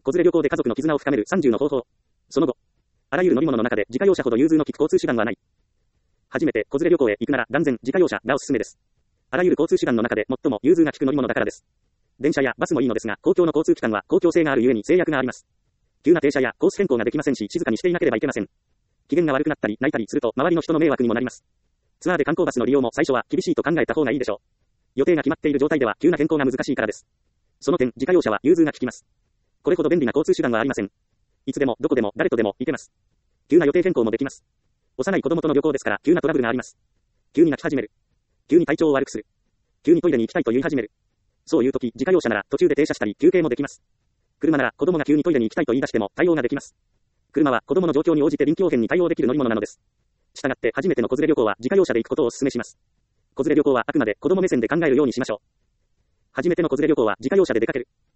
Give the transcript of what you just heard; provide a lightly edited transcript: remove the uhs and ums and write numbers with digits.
子連れ旅行で家族の絆を深める30の方法。その後、あらゆる乗り物の中で自家用車ほど融通の利く交通手段はない。初めて子連れ旅行へ行くなら断然自家用車がおすすめです。あらゆる交通手段の中で最も融通が利く乗り物だからです。電車やバスもいいのですが、公共の交通機関は公共性があるゆえに制約があります。急な停車やコース変更ができませんし、静かにしていなければいけません。機嫌が悪くなったり泣いたりすると周りの人の迷惑にもなります。ツアーで観光バスの利用も最初は厳しいと考えた方がいいでしょう。予定が決まっている状態では急な変更が難しいからです。その点、自家用車は融通が利きます。これほど便利な交通手段はありません。いつでもどこでも誰とでも行けます。急な予定変更もできます。幼い子供との旅行ですから急なトラブルがあります。急に泣き始める。急に体調を悪くする。急にトイレに行きたいと言い始める。そういう時、自家用車なら途中で停車したり休憩もできます。車なら子供が急にトイレに行きたいと言い出しても対応ができます。車は子供の状況に応じて臨機応変に対応できる乗り物なのです。したがって初めての子連れ旅行は自家用車で行くことをお勧めします。子連れ旅行はあくまで子供目線で考えるようにしましょう。初めての子連れ旅行は自家用車で出かける。